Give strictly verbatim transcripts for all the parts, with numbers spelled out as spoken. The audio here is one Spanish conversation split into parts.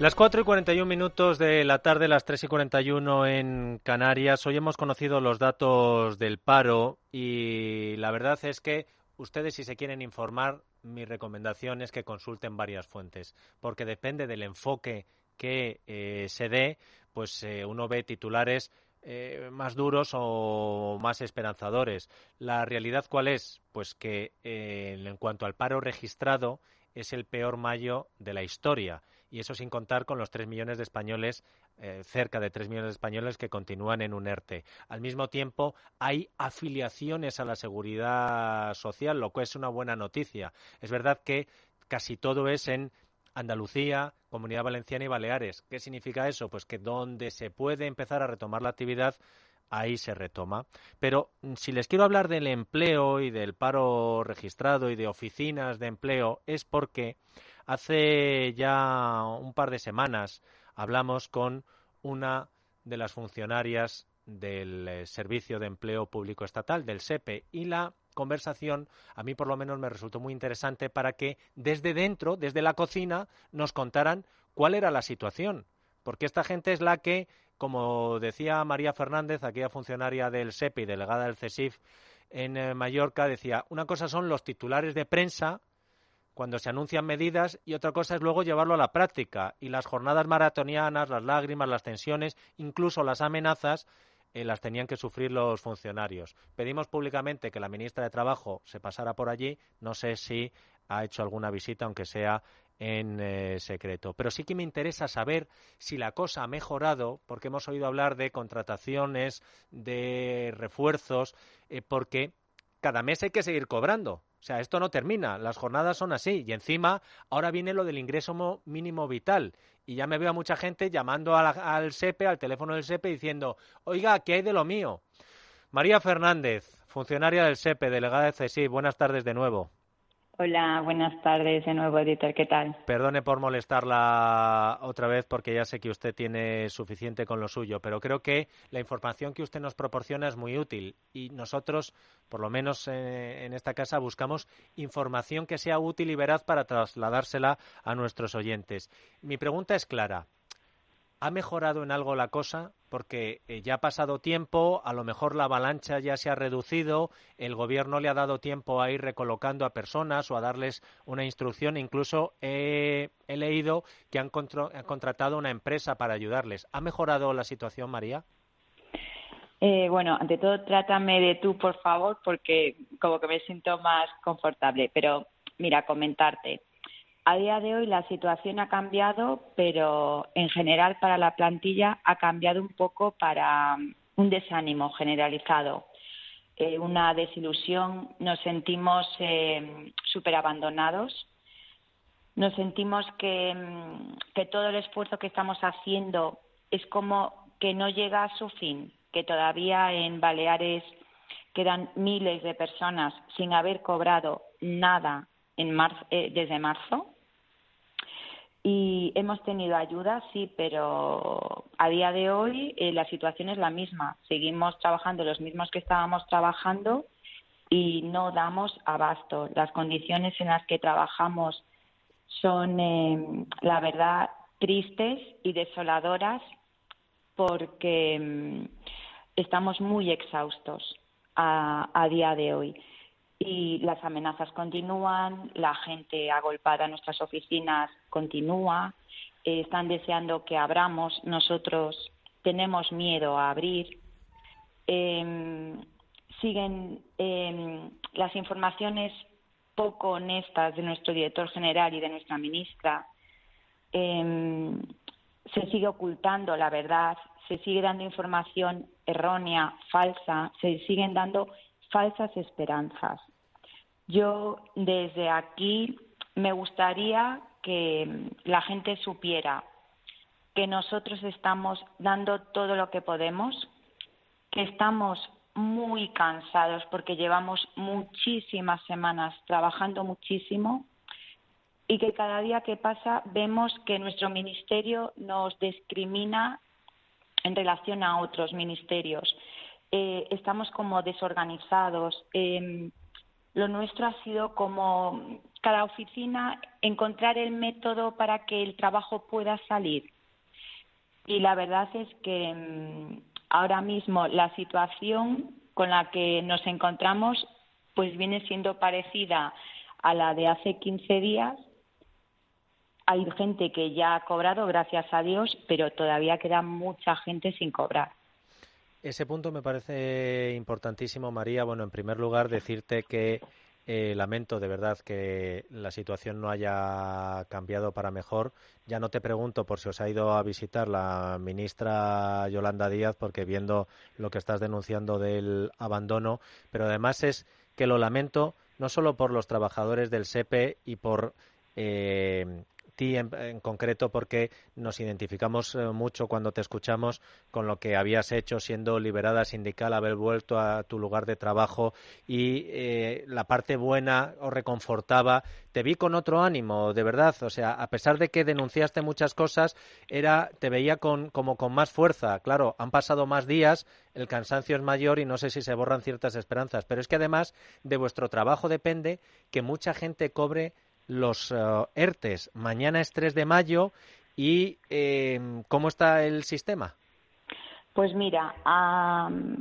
Las cuatro y cuarenta y un minutos de la tarde, las tres y cuarenta y uno en Canarias. Hoy hemos conocido los datos del paro y la verdad es que ustedes, si se quieren informar, mi recomendación es que consulten varias fuentes, porque depende del enfoque que eh, se dé, pues eh, uno ve titulares eh, más duros o más esperanzadores. ¿La realidad cuál es? Pues que eh, en cuanto al paro registrado es el peor mayo de la historia. Y eso sin contar con los tres millones de españoles, eh, cerca de tres millones de españoles que continúan en un ERTE. Al mismo tiempo, hay afiliaciones a la seguridad social, lo cual es una buena noticia. Es verdad que casi todo es en Andalucía, Comunidad Valenciana y Baleares. ¿Qué significa eso? Pues que donde se puede empezar a retomar la actividad, ahí se retoma. Pero si les quiero hablar del empleo y del paro registrado y de oficinas de empleo, es porque hace ya un par de semanas hablamos con una de las funcionarias del eh, Servicio de Empleo Público Estatal, del SEPE, y la conversación a mí por lo menos me resultó muy interesante para que desde dentro, desde la cocina, nos contaran cuál era la situación, porque esta gente es la que, como decía María Fernández, aquella funcionaria del SEPE y delegada del CESIF en eh, Mallorca, decía, una cosa son los titulares de prensa cuando se anuncian medidas y otra cosa es luego llevarlo a la práctica. Y las jornadas maratonianas, las lágrimas, las tensiones, incluso las amenazas, eh, las tenían que sufrir los funcionarios. Pedimos públicamente que la ministra de Trabajo se pasara por allí. No sé si ha hecho alguna visita, aunque sea en eh, secreto. Pero sí que me interesa saber si la cosa ha mejorado, porque hemos oído hablar de contrataciones, de refuerzos, eh, porque cada mes hay que seguir cobrando. O sea, esto no termina, las jornadas son así. Y encima, ahora viene lo del ingreso mínimo vital. Y ya me veo a mucha gente llamando a la, al SEPE, al teléfono del SEPE, diciendo, oiga, ¿qué hay de lo mío? María Fernández, funcionaria del SEPE, delegada de CESIF, buenas tardes de nuevo. Hola, buenas tardes de nuevo, editor, ¿qué tal? Perdone por molestarla otra vez porque ya sé que usted tiene suficiente con lo suyo, pero creo que la información que usted nos proporciona es muy útil y nosotros, por lo menos eh, en esta casa, buscamos información que sea útil y veraz para trasladársela a nuestros oyentes. Mi pregunta es clara. ¿Ha mejorado en algo la cosa? Porque eh, ya ha pasado tiempo, a lo mejor la avalancha ya se ha reducido, el gobierno le ha dado tiempo a ir recolocando a personas o a darles una instrucción. Incluso he, he leído que han, contro- han contratado una empresa para ayudarles. ¿Ha mejorado la situación, María? Eh, bueno, ante todo, trátame de tú, por favor, porque como que me siento más confortable. Pero, mira, comentarte. A día de hoy la situación ha cambiado, pero en general para la plantilla ha cambiado un poco para un desánimo generalizado, eh, una desilusión. Nos sentimos eh, súper abandonados, nos sentimos que, que todo el esfuerzo que estamos haciendo es como que no llega a su fin, que todavía en Baleares quedan miles de personas sin haber cobrado nada en marzo, eh, desde marzo. Y hemos tenido ayuda, sí, pero a día de hoy eh, la situación es la misma. Seguimos trabajando los mismos que estábamos trabajando y no damos abasto. Las condiciones en las que trabajamos son, eh, la verdad, tristes y desoladoras porque eh, estamos muy exhaustos a, a día de hoy. Y las amenazas continúan, la gente agolpada en nuestras oficinas continúa, eh, están deseando que abramos, nosotros tenemos miedo a abrir. Eh, siguen eh, las informaciones poco honestas de nuestro director general y de nuestra ministra. Eh, se sigue ocultando la verdad, se sigue dando información errónea, falsa, se siguen dando falsas esperanzas. Yo desde aquí me gustaría que la gente supiera que nosotros estamos dando todo lo que podemos, que estamos muy cansados porque llevamos muchísimas semanas trabajando muchísimo y que cada día que pasa vemos que nuestro ministerio nos discrimina en relación a otros ministerios. Eh, estamos como desorganizados. Eh, Lo nuestro ha sido como cada oficina encontrar el método para que el trabajo pueda salir. Y la verdad es que mmm, ahora mismo la situación con la que nos encontramos pues viene siendo parecida a la de hace quince días. Hay gente que ya ha cobrado, gracias a Dios, pero todavía queda mucha gente sin cobrar. Ese punto me parece importantísimo, María. Bueno, en primer lugar, decirte que eh, lamento de verdad que la situación no haya cambiado para mejor. Ya no te pregunto por si os ha ido a visitar la ministra Yolanda Díaz, porque viendo lo que estás denunciando del abandono, pero además es que lo lamento no solo por los trabajadores del SEPE y por eh, ti en, en concreto, porque nos identificamos eh, mucho cuando te escuchamos con lo que habías hecho siendo liberada sindical, haber vuelto a tu lugar de trabajo y eh, la parte buena os reconfortaba. Te vi con otro ánimo, de verdad. O sea, a pesar de que denunciaste muchas cosas, era te veía con, como con más fuerza. Claro, han pasado más días, el cansancio es mayor y no sé si se borran ciertas esperanzas. Pero es que además de vuestro trabajo depende que mucha gente cobre los uh, ERTES. Mañana es tres de mayo y eh, ¿cómo está el sistema? Pues mira, um,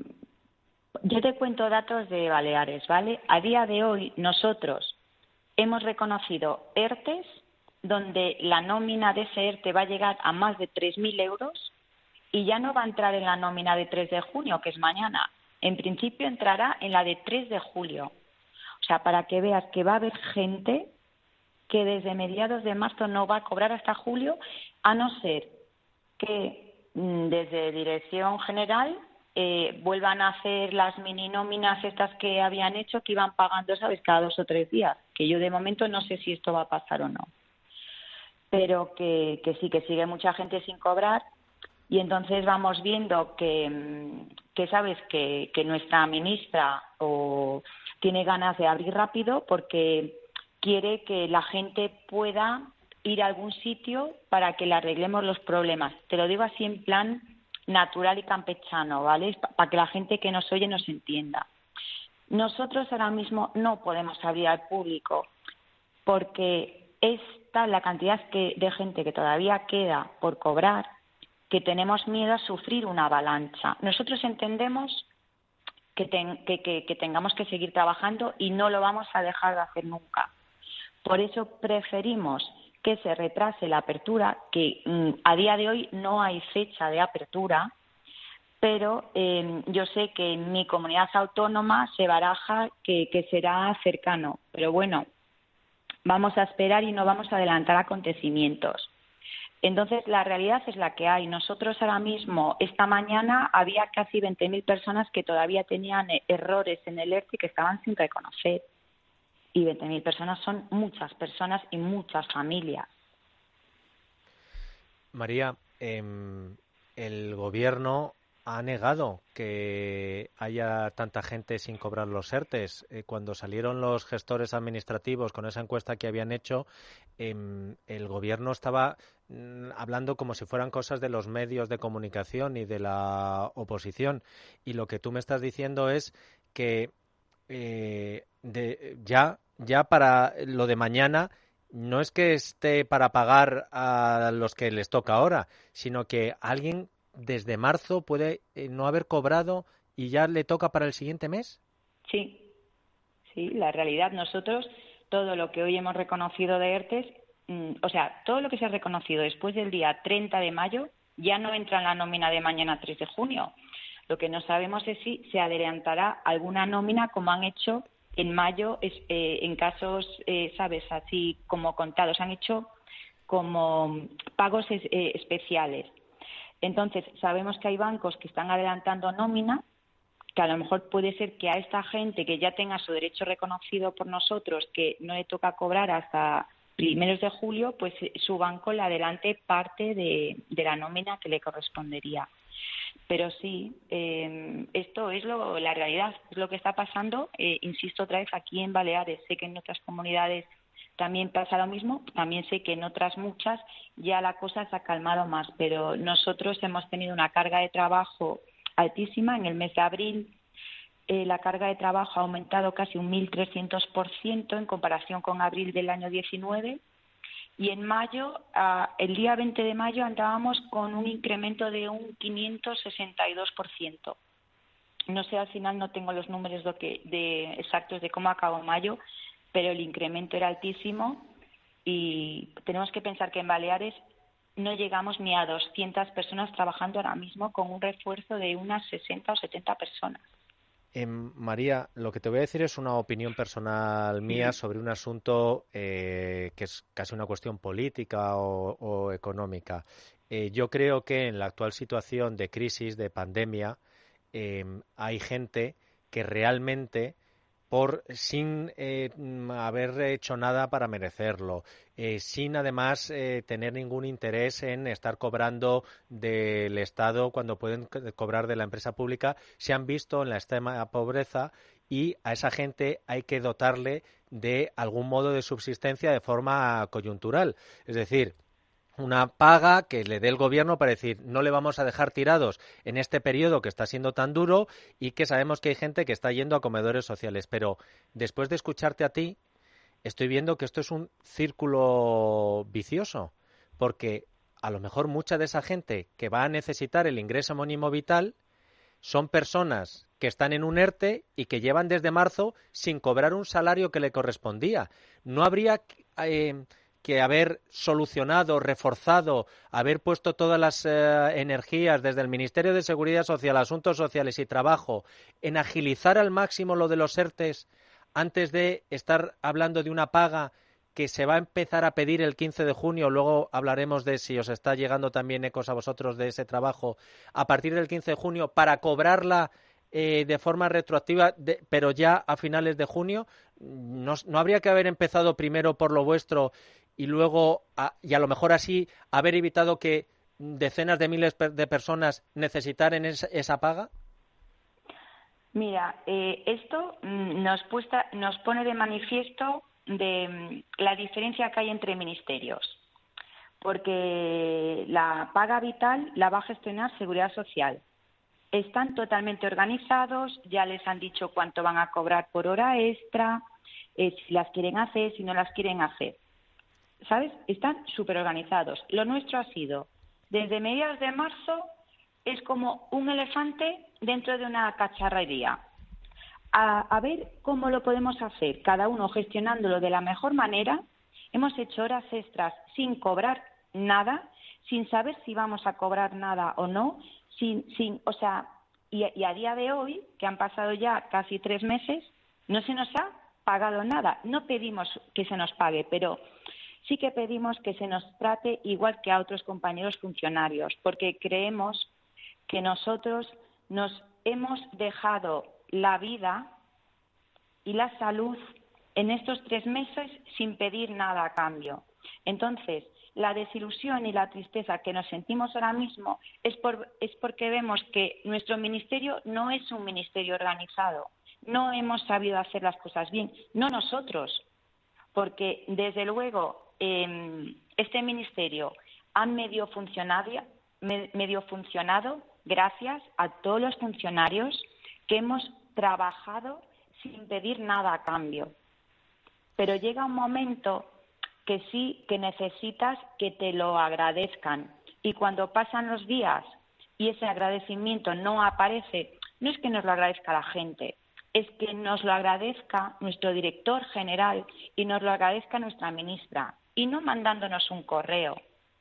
yo te cuento datos de Baleares, ¿vale? A día de hoy nosotros hemos reconocido ERTES donde la nómina de ese ERTE va a llegar a más de tres mil euros y ya no va a entrar en la nómina de tres de junio, que es mañana. En principio entrará en la de tres de julio. O sea, para que veas que va a haber gente que desde mediados de marzo no va a cobrar hasta julio, a no ser que mmm, desde Dirección General eh, vuelvan a hacer las mini nóminas estas que habían hecho, que iban pagando, ¿sabes?, cada dos o tres días, que yo de momento no sé si esto va a pasar o no. Pero que, que sí, que sigue mucha gente sin cobrar y entonces vamos viendo que, que sabes, que, que nuestra ministra o tiene ganas de abrir rápido porque quiere que la gente pueda ir a algún sitio para que le arreglemos los problemas. Te lo digo así en plan natural y campechano, ¿vale? Para que la gente que nos oye nos entienda. Nosotros ahora mismo no podemos abrir al público porque es tal la cantidad que, de gente que todavía queda por cobrar que tenemos miedo a sufrir una avalancha. Nosotros entendemos que, ten, que, que, que tengamos que seguir trabajando y no lo vamos a dejar de hacer nunca. Por eso preferimos que se retrase la apertura, que mmm, a día de hoy no hay fecha de apertura, pero eh, yo sé que en mi comunidad autónoma se baraja que, que será cercano. Pero bueno, vamos a esperar y no vamos a adelantar acontecimientos. Entonces, la realidad es la que hay. Nosotros ahora mismo, esta mañana, había casi veinte mil personas que todavía tenían errores en el ERTE y que estaban sin reconocer. Y veinte mil personas son muchas personas y muchas familias. María, eh, el gobierno ha negado que haya tanta gente sin cobrar los ERTES. Eh, cuando salieron los gestores administrativos con esa encuesta que habían hecho, eh, el gobierno estaba mm, hablando como si fueran cosas de los medios de comunicación y de la oposición. Y lo que tú me estás diciendo es que eh, de, ya, ya para lo de mañana no es que esté para pagar a los que les toca ahora, sino que alguien desde marzo puede eh, no haber cobrado y ya le toca para el siguiente mes. Sí, sí, la realidad. Nosotros, todo lo que hoy hemos reconocido de ERTES, mmm, o sea, todo lo que se ha reconocido después del día treinta de mayo ya no entra en la nómina de mañana tres de junio. Lo que no sabemos es si se adelantará alguna nómina como han hecho en mayo eh, en casos, eh, ¿sabes?, así como contados. Han hecho como pagos es, eh, especiales. Entonces, sabemos que hay bancos que están adelantando nómina, que a lo mejor puede ser que a esta gente que ya tenga su derecho reconocido por nosotros, que no le toca cobrar hasta primeros de julio, pues su banco le adelante parte de, de la nómina que le correspondería. Pero sí, eh, esto es lo, la realidad, es lo que está pasando. Eh, insisto otra vez, aquí en Baleares, sé que en otras comunidades también pasa lo mismo, también sé que en otras muchas ya la cosa se ha calmado más, pero nosotros hemos tenido una carga de trabajo altísima en el mes de abril. eh, la carga de trabajo ha aumentado casi un mil trescientos por ciento en comparación con abril del año diecinueve. Y en mayo, uh, el día veinte de mayo, andábamos con un incremento de un quinientos sesenta y dos por ciento. No sé, al final no tengo los números de, que, de exactos de cómo acabó mayo, pero el incremento era altísimo y tenemos que pensar que en Baleares no llegamos ni a doscientas personas trabajando ahora mismo, con un refuerzo de unas sesenta o setenta personas. Eh, María, lo que te voy a decir es una opinión personal mía sobre un asunto eh, que es casi una cuestión política o, o económica. Eh, yo creo que en la actual situación de crisis, de pandemia, eh, hay gente que realmente por sin eh, haber hecho nada para merecerlo, eh, sin además eh, tener ningún interés en estar cobrando del Estado cuando pueden cobrar de la empresa pública, se han visto en la extrema pobreza y a esa gente hay que dotarle de algún modo de subsistencia de forma coyuntural. Es decir, una paga que le dé el gobierno para decir no le vamos a dejar tirados en este periodo que está siendo tan duro y que sabemos que hay gente que está yendo a comedores sociales. Pero después de escucharte a ti, estoy viendo que esto es un círculo vicioso, porque a lo mejor mucha de esa gente que va a necesitar el ingreso mínimo vital son personas que están en un ERTE y que llevan desde marzo sin cobrar un salario que le correspondía. No habría eh, que haber solucionado, reforzado, haber puesto todas las eh, energías desde el Ministerio de Seguridad Social, Asuntos Sociales y Trabajo en agilizar al máximo lo de los ERTEs antes de estar hablando de una paga que se va a empezar a pedir el quince de junio, luego hablaremos de si os está llegando también ecos a vosotros de ese trabajo, a partir del quince de junio, para cobrarla eh, de forma retroactiva, de, pero ya a finales de junio. ¿No, no habría que haber empezado primero por lo vuestro y luego, a, y a lo mejor así, haber evitado que decenas de miles de personas necesitaran esa, esa paga? Mira, eh, esto nos, puesta, nos pone de manifiesto de la diferencia que hay entre ministerios, porque la paga vital la va a gestionar Seguridad Social. Están totalmente organizados, ya les han dicho cuánto van a cobrar por hora extra, eh, si las quieren hacer, si no las quieren hacer. ¿Sabes? Están súper organizados. Lo nuestro ha sido, desde mediados de marzo, es como un elefante dentro de una cacharrería. A, a ver cómo lo podemos hacer, cada uno gestionándolo de la mejor manera. Hemos hecho horas extras sin cobrar nada, sin saber si vamos a cobrar nada o no, sin, sin, o sea, y, y a día de hoy, que han pasado ya casi tres meses, no se nos ha pagado nada. No pedimos que se nos pague, pero sí que pedimos que se nos trate igual que a otros compañeros funcionarios, porque creemos que nosotros nos hemos dejado la vida y la salud en estos tres meses sin pedir nada a cambio. Entonces, la desilusión y la tristeza que nos sentimos ahora mismo es, por, es porque vemos que nuestro ministerio no es un ministerio organizado, no hemos sabido hacer las cosas bien, no nosotros, porque desde luego eh, este ministerio ha medio funcionado, medio funcionado gracias a todos los funcionarios que hemos trabajado sin pedir nada a cambio. Pero llega un momento que sí que necesitas que te lo agradezcan. Y cuando pasan los días y ese agradecimiento no aparece, no es que nos lo agradezca la gente, es que nos lo agradezca nuestro director general y nos lo agradezca nuestra ministra. Y no mandándonos un correo.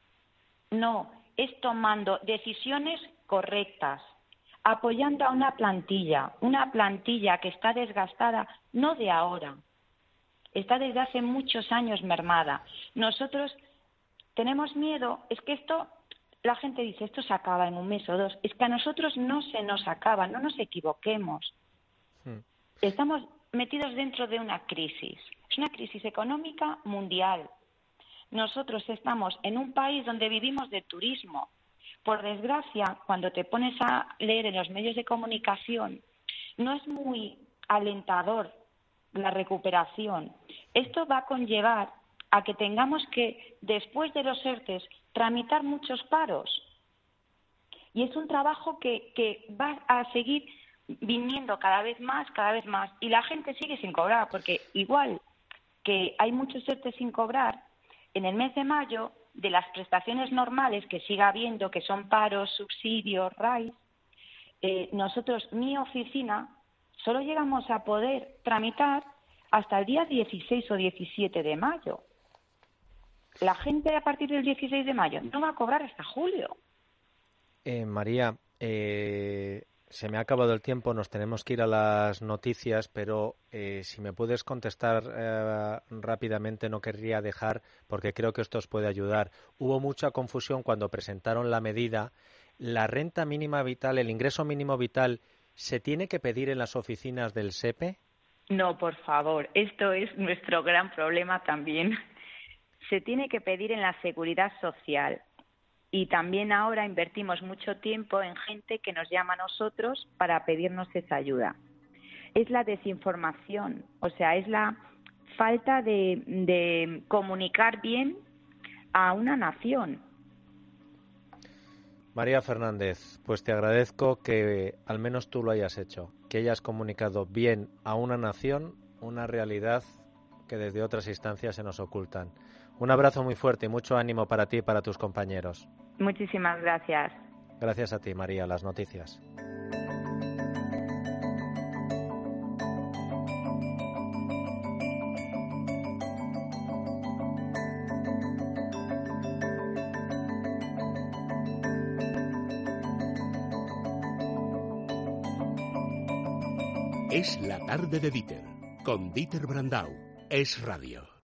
No, es tomando decisiones correctas, apoyando a una plantilla, una plantilla que está desgastada, no de ahora, está desde hace muchos años mermada. Nosotros tenemos miedo, es que esto, la gente dice, esto se acaba en un mes o dos, es que a nosotros no se nos acaba, no nos equivoquemos. Hmm. Estamos metidos dentro de una crisis, es una crisis económica mundial. Nosotros estamos en un país donde vivimos de turismo. Por desgracia, cuando te pones a leer en los medios de comunicación, no es muy alentador la recuperación. Esto va a conllevar a que tengamos que, después de los ERTES, tramitar muchos paros. Y es un trabajo que, que va a seguir viniendo cada vez más, cada vez más, y la gente sigue sin cobrar, porque igual que hay muchos ERTE sin cobrar, en el mes de mayo, de las prestaciones normales que siga habiendo, que son paros, subsidios, R A I, eh, nosotros, mi oficina, solo llegamos a poder tramitar hasta el día dieciséis o diecisiete de mayo. La gente a partir del dieciséis de mayo no va a cobrar hasta julio. Eh, María, eh, se me ha acabado el tiempo, nos tenemos que ir a las noticias, pero eh, si me puedes contestar eh, rápidamente, no querría dejar, porque creo que esto os puede ayudar. Hubo mucha confusión cuando presentaron la medida. ¿La renta mínima vital, el ingreso mínimo vital, se tiene que pedir en las oficinas del SEPE? No, por favor, esto es nuestro gran problema también. Se tiene que pedir en la Seguridad Social. Y también ahora invertimos mucho tiempo en gente que nos llama a nosotros para pedirnos esa ayuda. Es la desinformación, o sea, es la falta de, de comunicar bien a una nación. María Fernández, pues te agradezco que al menos tú lo hayas hecho, que hayas comunicado bien a una nación una realidad que desde otras instancias se nos ocultan. Un abrazo muy fuerte y mucho ánimo para ti y para tus compañeros. Muchísimas gracias. Gracias a ti, María. Las noticias. Es la tarde de Dieter, con Dieter Brandau. Es Radio.